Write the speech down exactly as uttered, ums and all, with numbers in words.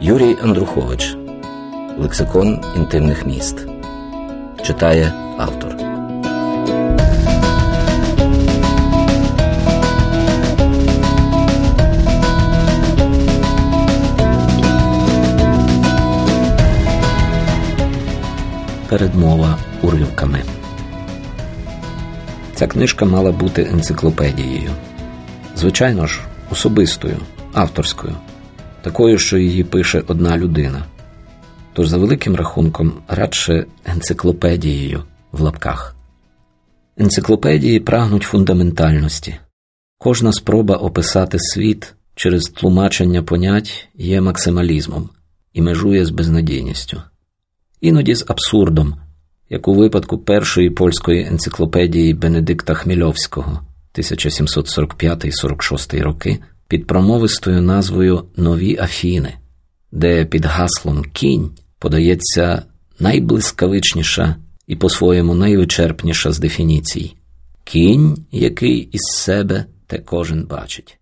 Юрій Андрухович. Лексикон інтимних міст. Читає автор. Передмова уривками. Ця книжка мала бути енциклопедією. Звичайно ж, особистою, авторською. Такою, що її пише одна людина. Тож за великим рахунком радше енциклопедією в лапках. Енциклопедії прагнуть фундаментальності. Кожна спроба описати світ через тлумачення понять є максималізмом і межує з безнадійністю. Іноді з абсурдом, як у випадку першої польської енциклопедії Бенедикта Хмельовського тисяча сімсот сорок п'ятий - сорок шостий роки під промовистою назвою «Нові Афіни», де під гаслом «Кінь» подається найблискавичніша і по-своєму найвичерпніша з дефініцій. Кінь, який із себе те кожен бачить.